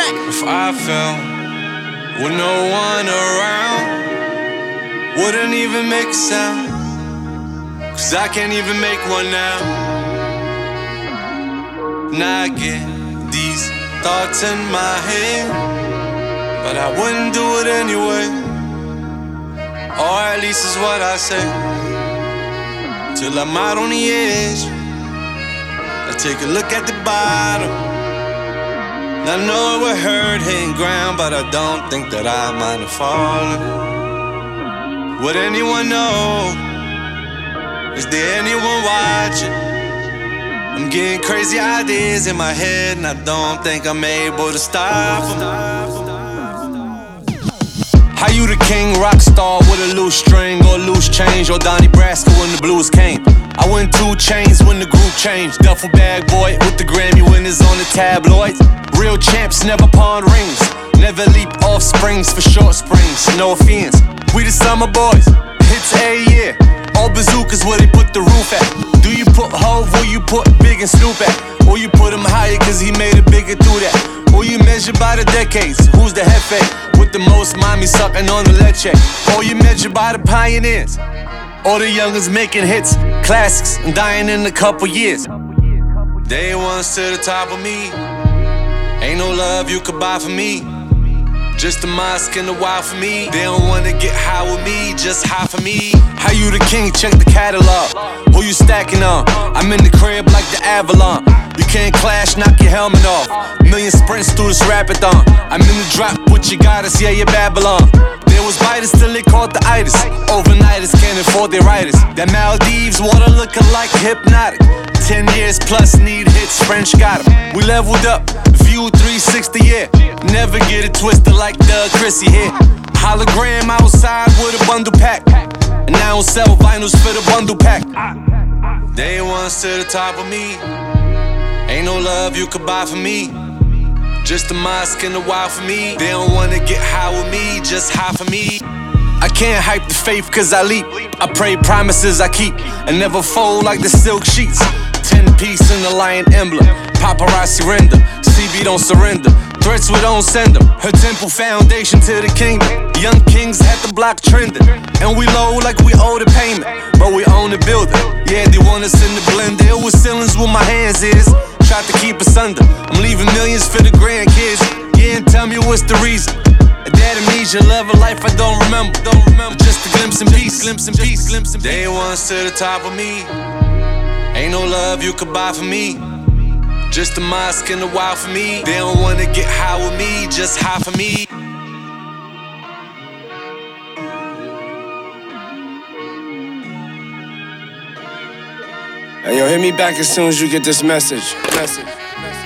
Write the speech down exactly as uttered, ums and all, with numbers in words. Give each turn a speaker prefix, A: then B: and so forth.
A: If I fell with no one around, wouldn't even make a sound, 'cause I can't even make one now. Now I get these thoughts in my head, but I wouldn't do it anyway. Or at least is what I say. Till I'm out on the edge, I take a look at the bottom. I know it would hurt hitting ground, but I don't think that I mind have fallen. Would anyone know? Is there anyone watching? I'm getting crazy ideas in my head, and I don't think I'm able to stop them. How you the king, rock star with a loose string or loose change, or Donnie Brasco when the blues came? I went two chains when the group changed. Duffel bag boy with the Grammy winners on the tabloids. Real champs never pawn rings, never leap off springs for short springs. No offense, we the summer boys, hits every year. All bazookas where they put the roof at. Do you put Hov or you put Big and Snoop at? Or you put him higher cause he made it bigger through that? Or you measure by the decades, who's the hefe with the most mommy sucking on the leche? Or you measure by the pioneers, or the youngest making hits, classics, and dying in a couple years. Day one's to the top of me, ain't no love you could buy for me. Just a mosque and a while for me. They don't wanna get high with me, just high for me. How you the king? Check the catalog. Who you stacking on? I'm in the crib like the Avalon. You can't clash, knock your helmet off. Million sprints through this rapathon. I'm in the drop with your goddess, yeah, you're Babylon. There was biters till they caught the itis. Overnighters can't afford their writers. That Maldives water looking like hypnotic. Ten years plus need hits, French got 'em. We leveled up, view three sixty, yeah. Never get it twisted like Doug Chrissy here. Hologram outside with a bundle pack, and I don't sell vinyls for the bundle pack. Day one's to the top of me, ain't no love you could buy for me. Just a mosque and a while for me. They don't wanna get high with me, just high for me. I can't hype the faith cause I leap. I pray promises I keep, and never fold like the silk sheets. Ten piece in the lion emblem, paparazzi render. C B don't surrender, threats we don't send them. Her temple foundation to the kingdom. Young kings had the block trending, and we low like we owe the payment, but we own the building. Yeah, they want us in the blender. It was ceilings where my hands is. Tried to keep us under. I'm leaving millions for the grandkids. Yeah, and tell me what's the reason. That amnesia, love of life I don't remember, don't remember. Just a glimpse and peace, glimpse and peace, glimpse and peace. Day one's to the top of me, ain't no love you could buy for me. Just a mosque and a while for me. They don't wanna get high with me, just high for me.
B: Hey, yo, hit me back as soon as you get this message. Message. Message.